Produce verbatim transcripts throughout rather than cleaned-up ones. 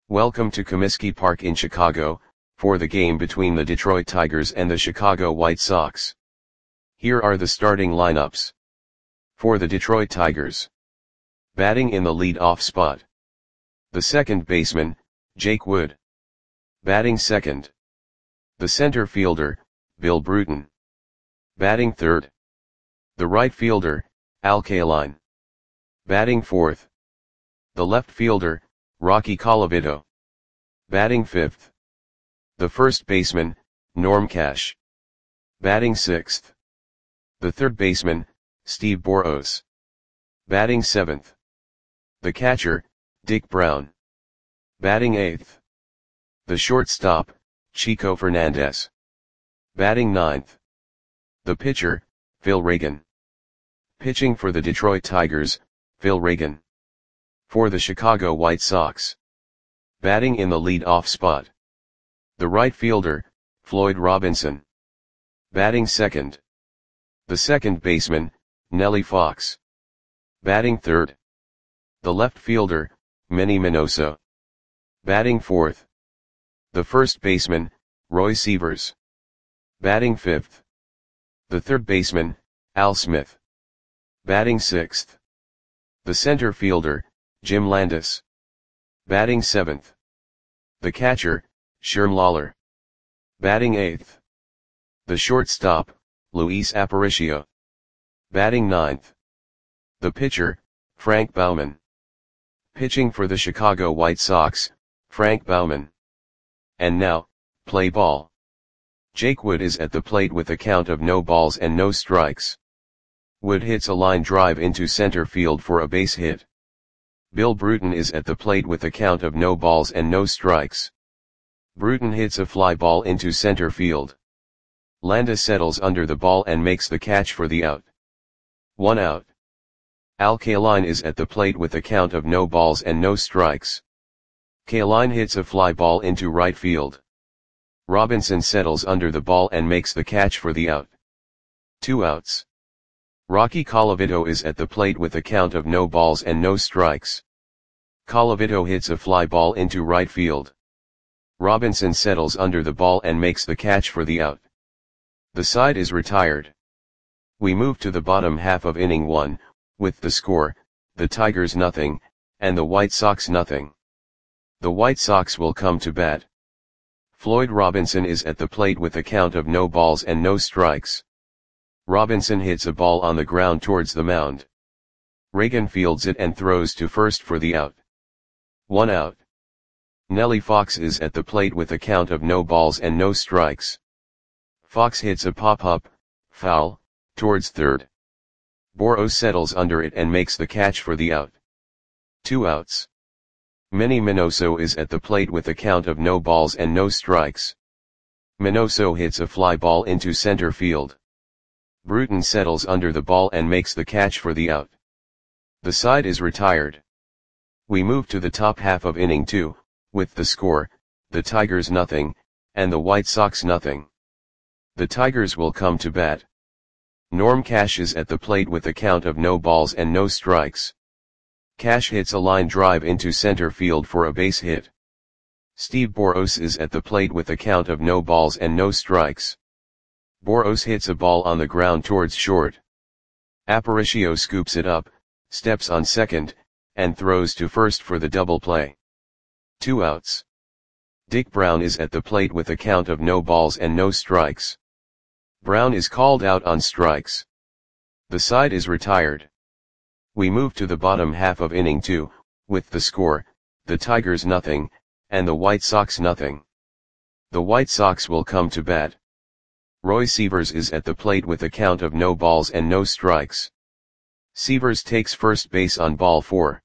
Welcome to Comiskey Park in Chicago, for the game between the Detroit Tigers and the Chicago White Sox. Here are the starting lineups. For the Detroit Tigers. Batting in the lead-off spot. The second baseman, Jake Wood. Batting second. The center fielder, Bill Bruton. Batting third. The right fielder, Al Kaline. Batting fourth. The left fielder, Rocky Colavito. Batting fifth. The first baseman, Norm Cash. Batting sixth. The third baseman, Steve Boros. Batting seventh. The catcher, Dick Brown. Batting eighth. The shortstop, Chico Fernandez. Batting ninth. The pitcher, Phil Reagan. Pitching for the Detroit Tigers, Phil Reagan. For the Chicago White Sox. Batting in the lead-off spot. The right fielder, Floyd Robinson. Batting second. The second baseman, Nellie Fox. Batting third. The left fielder, Manny Minoso. Batting fourth. The first baseman, Roy Sievers. Batting fifth. The third baseman, Al Smith. Batting sixth. The center fielder, Jim Landis. Batting seventh. The catcher, Sherm Lawler. Batting eighth. The shortstop, Luis Aparicio. Batting ninth. The pitcher, Frank Baumann. Pitching for the Chicago White Sox, Frank Baumann. And now, play ball. Jake Wood is at the plate with a count of no balls and no strikes. Wood hits a line drive into center field for a base hit. Bill Bruton is at the plate with a count of no balls and no strikes. Bruton hits a fly ball into center field. Landis settles under the ball and makes the catch for the out. One out. Al Kaline is at the plate with a count of no balls and no strikes. Kaline hits a fly ball into right field. Robinson settles under the ball and makes the catch for the out. Two outs. Rocky Colavito is at the plate with a count of no balls and no strikes. Colavito hits a fly ball into right field. Robinson settles under the ball and makes the catch for the out. The side is retired. We move to the bottom half of inning one, with the score, the Tigers nothing, and the White Sox nothing. The White Sox will come to bat. Floyd Robinson is at the plate with a count of no balls and no strikes. Robinson hits a ball on the ground towards the mound. Reagan fields it and throws to first for the out. One out. Nellie Fox is at the plate with a count of no balls and no strikes. Fox hits a pop-up, foul, towards third. Boros settles under it and makes the catch for the out. Two outs. Manny Minoso is at the plate with a count of no balls and no strikes. Minoso hits a fly ball into center field. Bruton settles under the ball and makes the catch for the out. The side is retired. We move to the top half of inning two, with the score, the Tigers nothing, and the White Sox nothing. The Tigers will come to bat. Norm Cash is at the plate with a count of no balls and no strikes. Cash hits a line drive into center field for a base hit. Steve Boros is at the plate with a count of no balls and no strikes. Boros hits a ball on the ground towards short. Aparicio scoops it up, steps on second, and throws to first for the double play. Two outs. Dick Brown is at the plate with a count of no balls and no strikes. Brown is called out on strikes. The side is retired. We move to the bottom half of inning two, with the score, the Tigers nothing, and the White Sox nothing. The White Sox will come to bat. Roy Sievers is at the plate with a count of no balls and no strikes. Sievers takes first base on ball four.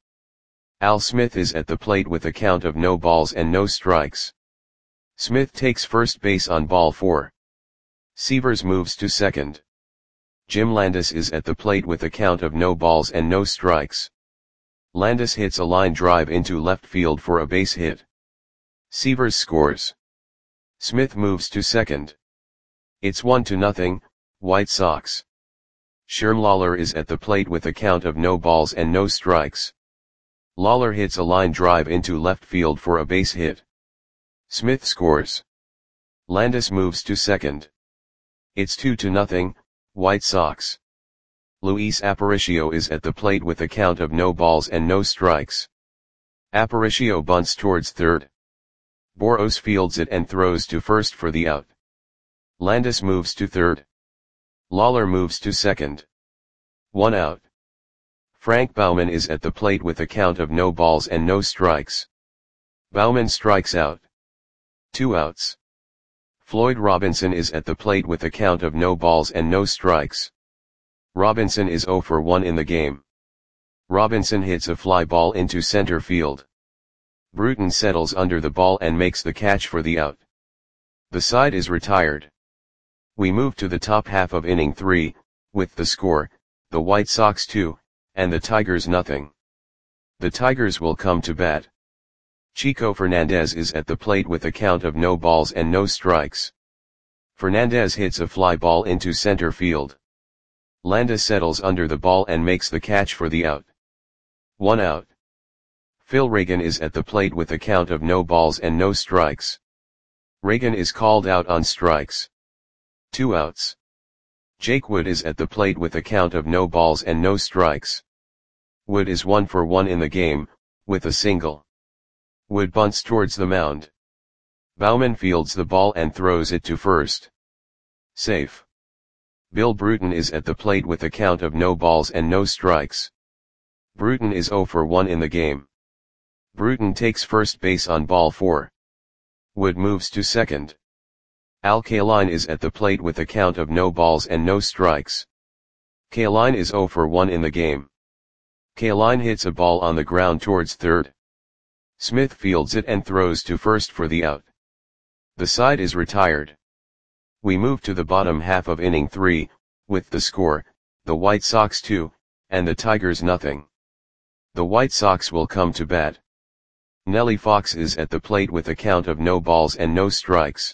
Al Smith is at the plate with a count of no balls and no strikes. Smith takes first base on ball four. Sievers moves to second. Jim Landis is at the plate with a count of no balls and no strikes. Landis hits a line drive into left field for a base hit. Sievers scores. Smith moves to second. It's one to nothing, White Sox. Sherm Lawler is at the plate with a count of no balls and no strikes. Lawler hits a line drive into left field for a base hit. Smith scores. Landis moves to second. It's two to nothing, White Sox. Luis Aparicio is at the plate with a count of no balls and no strikes. Aparicio bunts towards third. Boros fields it and throws to first for the out. Landis moves to third. Lawler moves to second. One out. Frank Baumann is at the plate with a count of no balls and no strikes. Baumann strikes out. Two outs. Floyd Robinson is at the plate with a count of no balls and no strikes. Robinson is zero for one in the game. Robinson hits a fly ball into center field. Bruton settles under the ball and makes the catch for the out. The side is retired. We move to the top half of inning three, with the score, the White Sox two, and the Tigers nothing. The Tigers will come to bat. Chico Fernandez is at the plate with a count of no balls and no strikes. Fernandez hits a fly ball into center field. Landis settles under the ball and makes the catch for the out. One out. Phil Reagan is at the plate with a count of no balls and no strikes. Reagan is called out on strikes. Two outs. Jake Wood is at the plate with a count of no balls and no strikes. Wood is one for one in the game, with a single. Wood bunts towards the mound. Baumann fields the ball and throws it to first. Safe. Bill Bruton is at the plate with a count of no balls and no strikes. Bruton is zero for one in the game. Bruton takes first base on ball four. Wood moves to second. Al Kaline is at the plate with a count of no balls and no strikes. Kaline is zero for one in the game. Kaline hits a ball on the ground towards third. Smith fields it and throws to first for the out. The side is retired. We move to the bottom half of inning three, with the score, the White Sox two, and the Tigers nothing. The White Sox will come to bat. Nellie Fox is at the plate with a count of no balls and no strikes.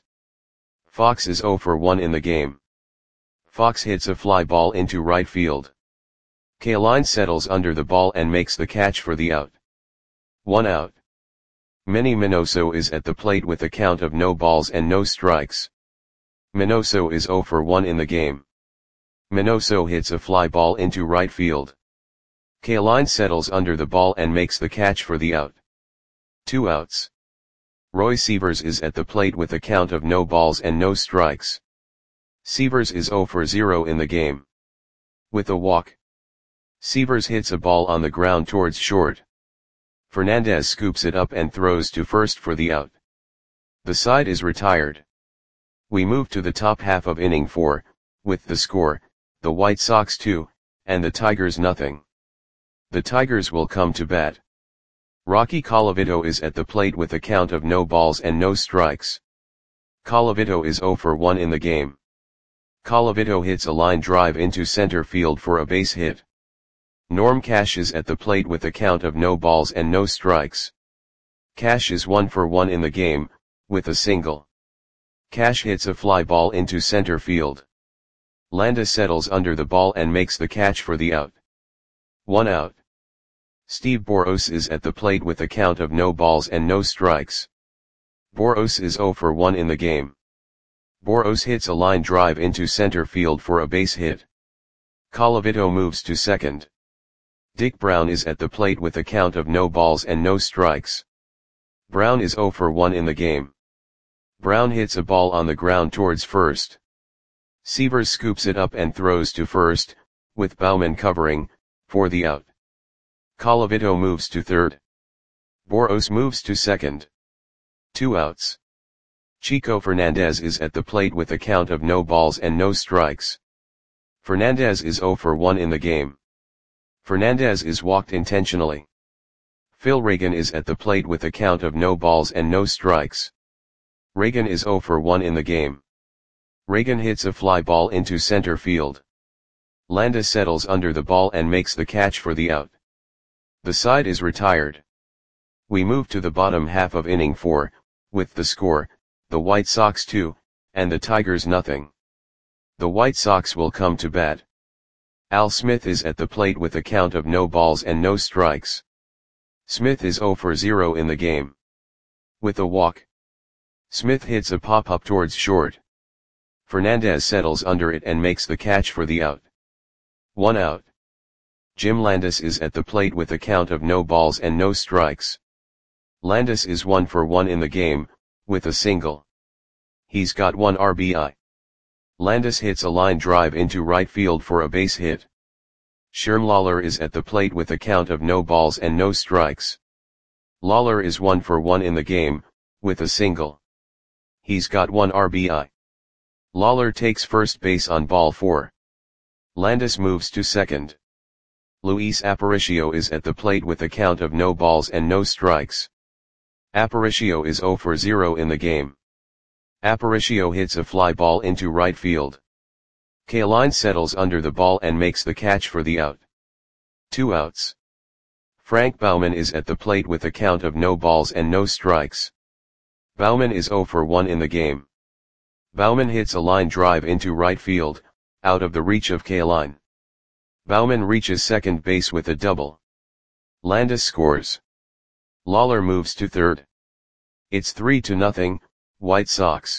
Fox is zero for one in the game. Fox hits a fly ball into right field. Kaline settles under the ball and makes the catch for the out. One out. Manny Minoso is at the plate with a count of no balls and no strikes. Minoso is zero for one in the game. Minoso hits a fly ball into right field. Kaline settles under the ball and makes the catch for the out. Two outs. Roy Sievers is at the plate with a count of no balls and no strikes. Sievers is zero for zero in the game. With a walk. Sievers hits a ball on the ground towards short. Fernandez scoops it up and throws to first for the out. The side is retired. We move to the top half of inning four, with the score, the White Sox two, and the Tigers nothing. The Tigers will come to bat. Rocky Colavito is at the plate with a count of no balls and no strikes. Colavito is zero for one in the game. Colavito hits a line drive into center field for a base hit. Norm Cash is at the plate with a count of no balls and no strikes. Cash is one for one in the game, with a single. Cash hits a fly ball into center field. Landis settles under the ball and makes the catch for the out. One out. Steve Boros is at the plate with a count of no balls and no strikes. Boros is zero for one in the game. Boros hits a line drive into center field for a base hit. Colavito moves to second. Dick Brown is at the plate with a count of no balls and no strikes. Brown is zero for one in the game. Brown hits a ball on the ground towards first. Sievers scoops it up and throws to first, with Baumann covering, for the out. Colavito moves to third. Boros moves to second. Two outs. Chico Fernandez is at the plate with a count of no balls and no strikes. Fernandez is zero for one in the game. Fernandez is walked intentionally. Phil Reagan is at the plate with a count of no balls and no strikes. Reagan is zero for one in the game. Reagan hits a fly ball into center field. Landis settles under the ball and makes the catch for the out. The side is retired. We move to the bottom half of inning four, with the score, the White Sox two, and the Tigers nothing. The White Sox will come to bat. Al Smith is at the plate with a count of no balls and no strikes. Smith is zero for zero in the game. With a walk, Smith hits a pop-up towards short. Fernandez settles under it and makes the catch for the out. One out. Jim Landis is at the plate with a count of no balls and no strikes. Landis is one for one in the game, with a single. He's got one R B I. Landis hits a line drive into right field for a base hit. Sherm Lawler is at the plate with a count of no balls and no strikes. Lawler is one for one in the game, with a single. He's got one R B I. Lawler takes first base on ball four. Landis moves to second. Luis Aparicio is at the plate with a count of no balls and no strikes. Aparicio is zero for zero in the game. Aparicio hits a fly ball into right field. Kaline settles under the ball and makes the catch for the out. Two outs. Frank Baumann is at the plate with a count of no balls and no strikes. Baumann is zero for one in the game. Baumann hits a line drive into right field, out of the reach of Kaline. Baumann reaches second base with a double. Landis scores. Lawler moves to third. It's three to nothing, White Sox.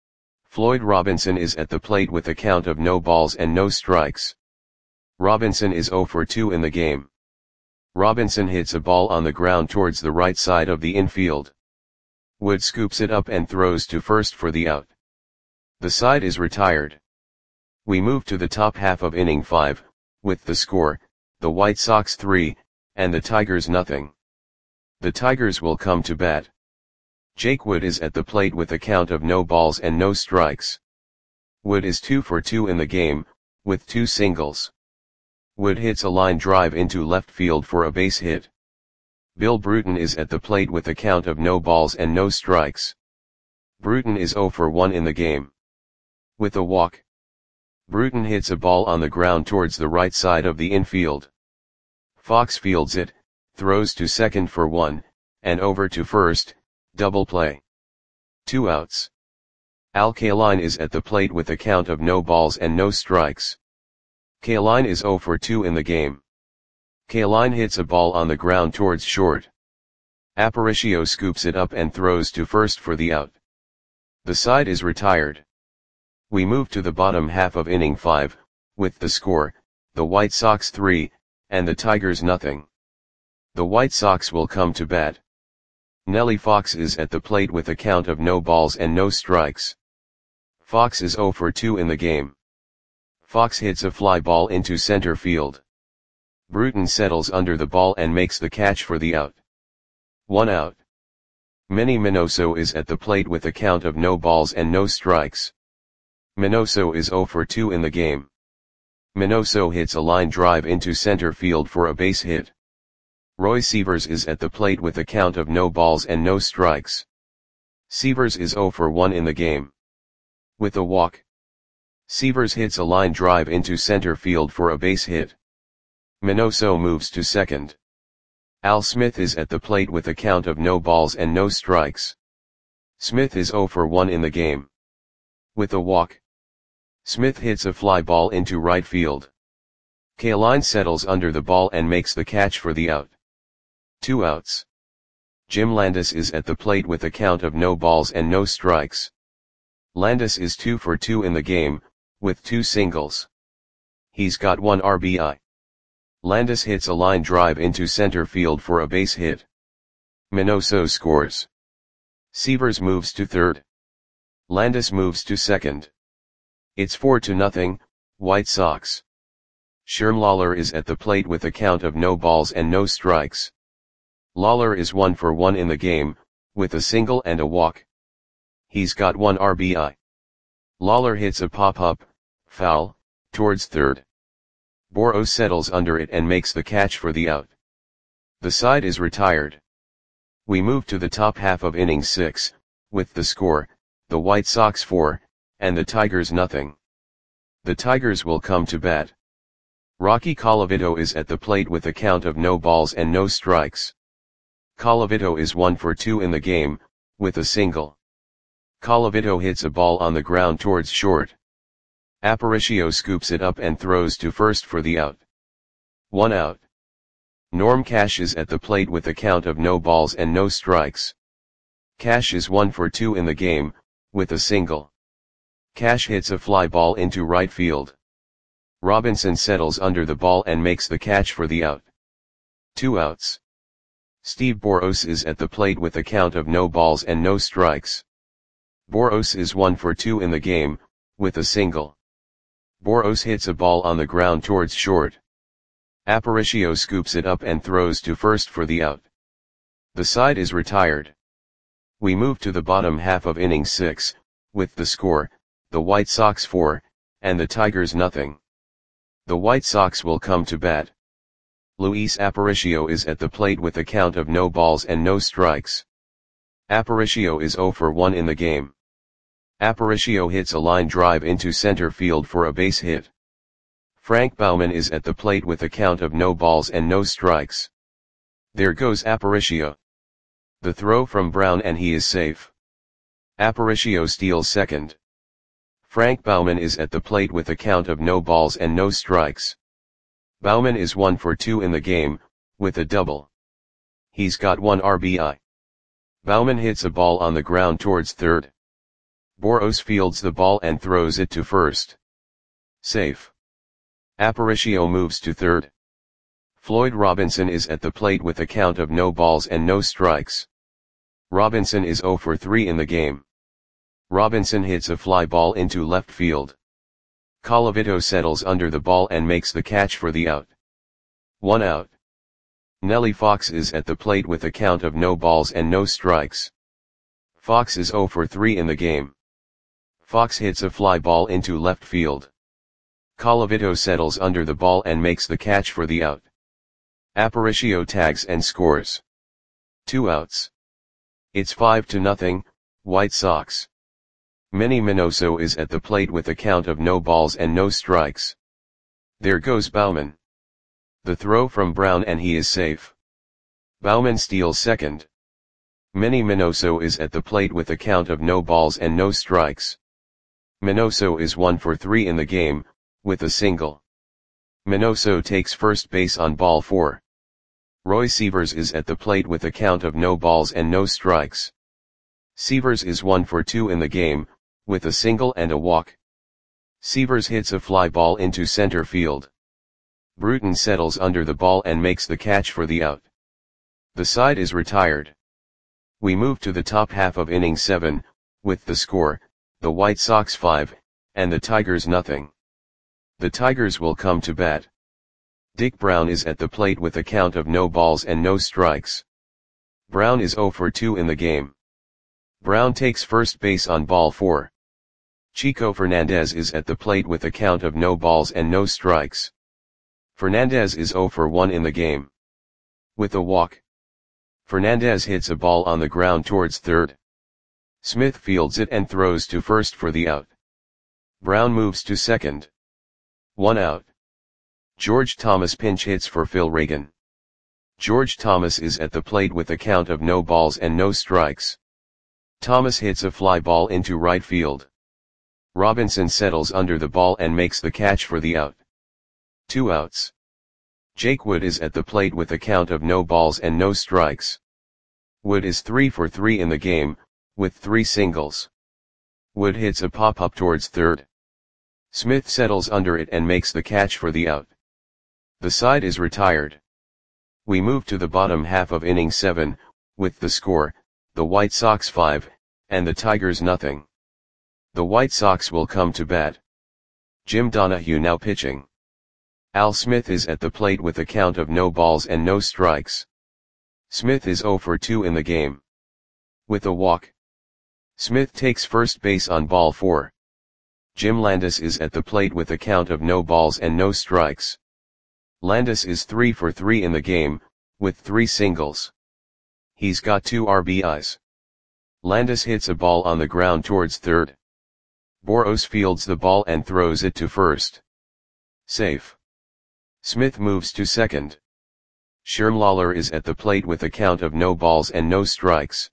Floyd Robinson is at the plate with a count of no balls and no strikes. Robinson is zero for two in the game. Robinson hits a ball on the ground towards the right side of the infield. Wood scoops it up and throws to first for the out. The side is retired. We move to the top half of inning five, with the score, the White Sox three, and the Tigers nothing. The Tigers will come to bat. Jake Wood is at the plate with a count of no balls and no strikes. Wood is two for two in the game, with two singles. Wood hits a line drive into left field for a base hit. Bill Bruton is at the plate with a count of no balls and no strikes. Bruton is zero for one in the game. With a walk, Bruton hits a ball on the ground towards the right side of the infield. Fox fields it, throws to second for one, and over to first, double play. Two outs. Al Kaline is at the plate with a count of no balls and no strikes. Kaline is zero for two in the game. Kaline hits a ball on the ground towards short. Aparicio scoops it up and throws to first for the out. The side is retired. We move to the bottom half of inning five, with the score, the White Sox three, and the Tigers nothing. The White Sox will come to bat. Nellie Fox is at the plate with a count of no balls and no strikes. Fox is zero for two in the game. Fox hits a fly ball into center field. Bruton settles under the ball and makes the catch for the out. One out. Manny Minoso is at the plate with a count of no balls and no strikes. Minoso is zero for two in the game. Minoso hits a line drive into center field for a base hit. Roy Sievers is at the plate with a count of no balls and no strikes. Sievers is zero for one in the game. With a walk, Sievers hits a line drive into center field for a base hit. Minoso moves to second. Al Smith is at the plate with a count of no balls and no strikes. Smith is zero for one in the game. With a walk, Smith hits a fly ball into right field. Kaline settles under the ball and makes the catch for the out. Two outs. Jim Landis is at the plate with a count of no balls and no strikes. Landis is two for two in the game, with two singles. He's got one R B I. Landis hits a line drive into center field for a base hit. Minoso scores. Sievers moves to third. Landis moves to second. It's four to nothing, White Sox. Sherm Lawler is at the plate with a count of no balls and no strikes. Lawler is one for one in the game, with a single and a walk. He's got one R B I. Lawler hits a pop-up, foul, towards third. Boros settles under it and makes the catch for the out. The side is retired. We move to the top half of inning six, with the score, the White Sox four, and the Tigers nothing. The Tigers will come to bat. Rocky Colavito is at the plate with a count of no balls and no strikes. Colavito is one for two in the game, with a single. Colavito hits a ball on the ground towards short. Aparicio scoops it up and throws to first for the out. One out. Norm Cash is at the plate with a count of no balls and no strikes. Cash is one for two in the game, with a single. Cash hits a fly ball into right field. Robinson settles under the ball and makes the catch for the out. Two outs. Steve Boros is at the plate with a count of no balls and no strikes. Boros is one for two in the game, with a single. Boros hits a ball on the ground towards short. Aparicio scoops it up and throws to first for the out. The side is retired. We move to the bottom half of inning six, with the score, the White Sox four, and the Tigers nothing. The White Sox will come to bat. Luis Aparicio is at the plate with a count of no balls and no strikes. Aparicio is zero for one in the game. Aparicio hits a line drive into center field for a base hit. Frank Baumann is at the plate with a count of no balls and no strikes. There goes Aparicio. The throw from Brown and he is safe. Aparicio steals second. Frank Baumann is at the plate with a count of no balls and no strikes. Baumann is one for two in the game, with a double. He's got one R B I. Baumann hits a ball on the ground towards third. Boros fields the ball and throws it to first. Safe. Aparicio moves to third. Floyd Robinson is at the plate with a count of no balls and no strikes. Robinson is zero for three in the game. Robinson hits a fly ball into left field. Colavito settles under the ball and makes the catch for the out. One out. Nellie Fox is at the plate with a count of no balls and no strikes. Fox is zero for three in the game. Fox hits a fly ball into left field. Colavito settles under the ball and makes the catch for the out. Aparicio tags and scores. Two outs. It's five to nothing, White Sox. Manny Minoso is at the plate with a count of no balls and no strikes. There goes Baumann. The throw from Brown and he is safe. Baumann steals second. Manny Minoso is at the plate with a count of no balls and no strikes. Minoso is one for three in the game, with a single. Minoso takes first base on ball four. Roy Sievers is at the plate with a count of no balls and no strikes. Sievers is one for two in the game, with a single and a walk. Sievers hits a fly ball into center field. Bruton settles under the ball and makes the catch for the out. The side is retired. We move to the top half of inning seven, with the score, the White Sox five, and the Tigers nothing. The Tigers will come to bat. Dick Brown is at the plate with a count of no balls and no strikes. Brown is zero for two in the game. Brown takes first base on ball four. Chico Fernandez is at the plate with a count of no balls and no strikes. Fernandez is zero for one in the game. With a walk. Fernandez hits a ball on the ground towards third. Smith fields it and throws to first for the out. Brown moves to second. One out. George Thomas pinch hits for Phil Reagan. George Thomas is at the plate with a count of no balls and no strikes. Thomas hits a fly ball into right field. Robinson settles under the ball and makes the catch for the out. Two outs. Jake Wood is at the plate with a count of no balls and no strikes. Wood is three for three in the game, with three singles. Wood hits a pop-up towards third. Smith settles under it and makes the catch for the out. The side is retired. We move to the bottom half of inning seven, with the score, the White Sox five, and the Tigers nothing. The White Sox will come to bat. Jim Donahue now pitching. Al Smith is at the plate with a count of no balls and no strikes. Smith is zero for two in the game. With a walk. Smith takes first base on ball four. Jim Landis is at the plate with a count of no balls and no strikes. Landis is three for three in the game, with three singles. He's got two R B Is. Landis hits a ball on the ground towards third. Boros fields the ball and throws it to first. Safe. Smith moves to second. Sherm Lawler is at the plate with a count of no balls and no strikes.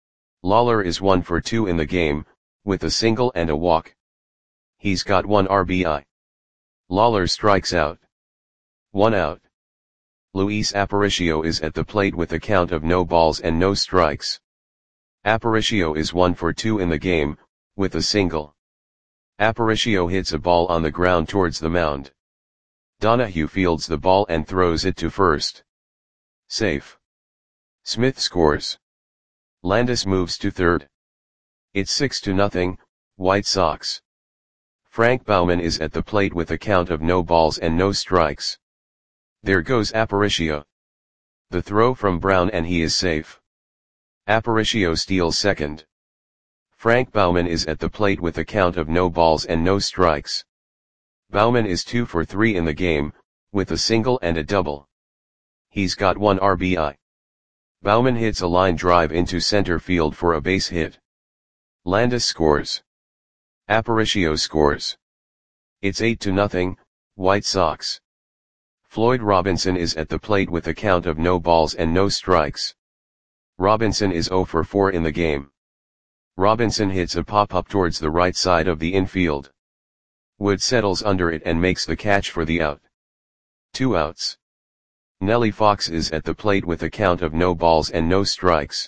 Lawler is one for two in the game, with a single and a walk. He's got one R B I. Lawler strikes out. One out. Luis Aparicio is at the plate with a count of no balls and no strikes. Aparicio is one for two in the game, with a single. Aparicio hits a ball on the ground towards the mound. Donahue fields the ball and throws it to first. Safe. Smith scores. Landis moves to third. It's six to nothing, White Sox. Frank Baumann is at the plate with a count of no balls and no strikes. There goes Aparicio. The throw from Brown and he is safe. Aparicio steals second. Frank Baumann is at the plate with a count of no balls and no strikes. Baumann is two for three in the game, with a single and a double. He's got one R B I. Baumann hits a line drive into center field for a base hit. Landis scores. Aparicio scores. It's eight to nothing, White Sox. Floyd Robinson is at the plate with a count of no balls and no strikes. Robinson is zero for four in the game. Robinson hits a pop-up towards the right side of the infield. Wood settles under it and makes the catch for the out. Two outs. Nellie Fox is at the plate with a count of no balls and no strikes.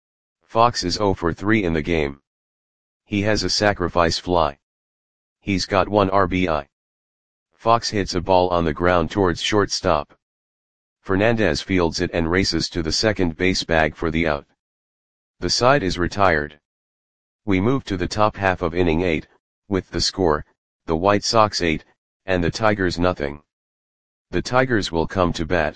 Fox is zero for three in the game. He has a sacrifice fly. He's got one R B I. Fox hits a ball on the ground towards shortstop. Fernandez fields it and races to the second base bag for the out. The side is retired. We move to the top half of inning eight, with the score, the White Sox eight, and the Tigers nothing. The Tigers will come to bat.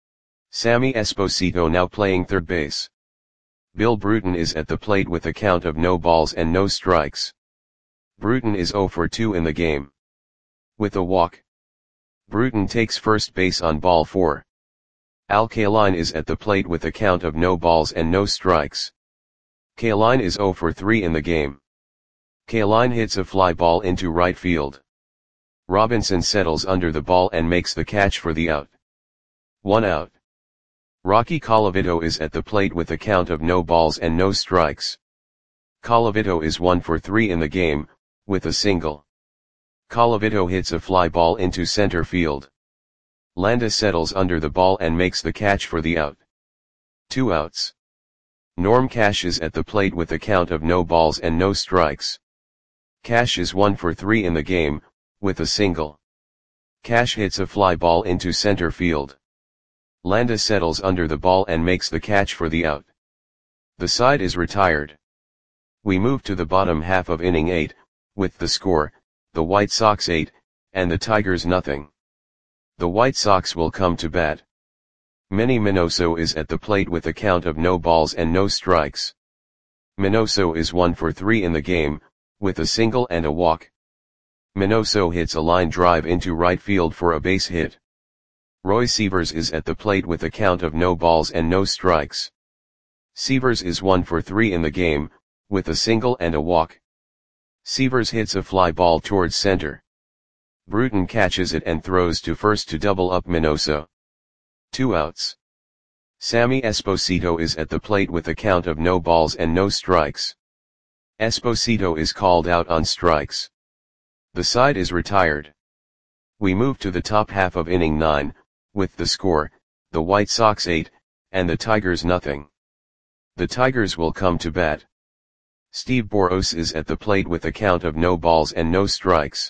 Sammy Esposito now playing third base. Bill Bruton is at the plate with a count of no balls and no strikes. Bruton is zero for two in the game. With a walk. Bruton takes first base on ball four. Al Kaline is at the plate with a count of no balls and no strikes. Kaline is zero for three in the game. Kaline hits a fly ball into right field. Robinson settles under the ball and makes the catch for the out. One out. Rocky Colavito is at the plate with a count of no balls and no strikes. Colavito is one for three in the game, with a single. Colavito hits a fly ball into center field. Landis settles under the ball and makes the catch for the out. Two outs. Norm Cash is at the plate with a count of no balls and no strikes. Cash is one for three in the game, with a single. Cash hits a fly ball into center field. Landis settles under the ball and makes the catch for the out. The side is retired. We move to the bottom half of inning eight, with the score, the White Sox eight, and the Tigers nothing. The White Sox will come to bat. Manny Minoso is at the plate with a count of no balls and no strikes. Minoso is one for three in the game, with a single and a walk. Minoso hits a line drive into right field for a base hit. Roy Sievers is at the plate with a count of no balls and no strikes. Sievers is one for three in the game, with a single and a walk. Sievers hits a fly ball towards center. Bruton catches it and throws to first to double up Minoso. Two outs. Sammy Esposito is at the plate with a count of no balls and no strikes. Esposito is called out on strikes. The side is retired. We move to the top half of inning nine, with the score, the White Sox eight, and the Tigers nothing. The Tigers will come to bat. Steve Boros is at the plate with a count of no balls and no strikes.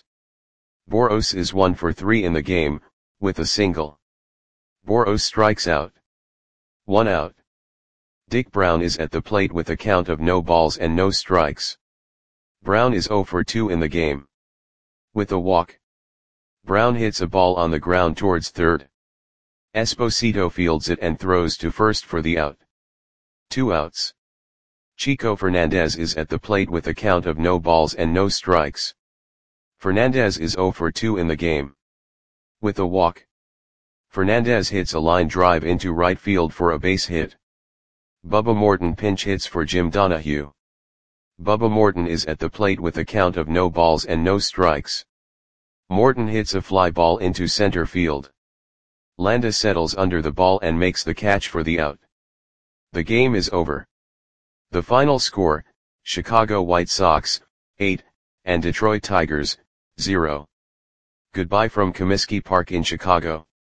Boros is one for three in the game, with a single. Boros strikes out. One out. Dick Brown is at the plate with a count of no balls and no strikes. Brown is zero for two in the game. With a walk. Brown hits a ball on the ground towards third. Esposito fields it and throws to first for the out. Two outs. Chico Fernandez is at the plate with a count of no balls and no strikes. Fernandez is zero for two in the game. With a walk. Fernandez hits a line drive into right field for a base hit. Bubba Morton pinch hits for Jim Donahue. Bubba Morton is at the plate with a count of no balls and no strikes. Morton hits a fly ball into center field. Landis settles under the ball and makes the catch for the out. The game is over. The final score, Chicago White Sox, eight, and Detroit Tigers, zero. Goodbye from Comiskey Park in Chicago.